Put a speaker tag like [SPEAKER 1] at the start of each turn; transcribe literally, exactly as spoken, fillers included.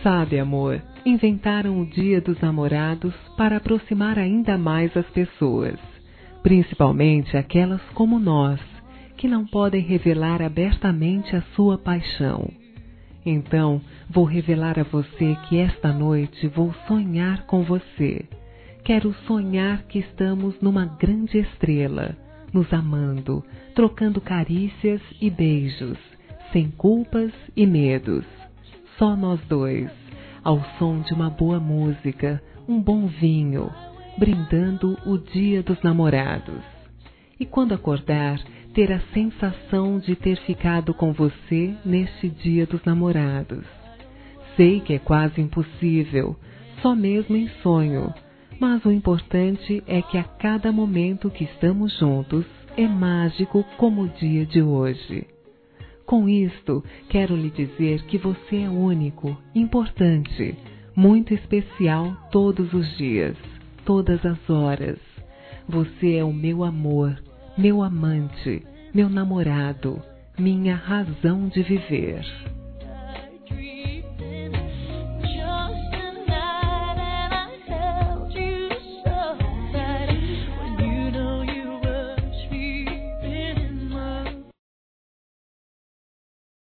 [SPEAKER 1] Sabe, amor, inventaram o Dia dos Namorados para aproximar ainda mais as pessoas, principalmente aquelas como nós, que não podem revelar abertamente a sua paixão. Então, vou revelar a você que esta noite vou sonhar com você. Quero sonhar que estamos numa grande estrela, nos amando, trocando carícias e beijos, sem culpas e medos. Só nós dois, ao som de uma boa música, um bom vinho, brindando o Dia dos Namorados. E quando acordar, ter a sensação de ter ficado com você neste Dia dos Namorados. Sei que é quase impossível, só mesmo em sonho, mas o importante é que a cada momento que estamos juntos é mágico como o dia de hoje. Com isto, quero lhe dizer que você é único, importante, muito especial todos os dias, todas as horas. Você é o meu amor, meu amante, meu namorado, minha razão de viver.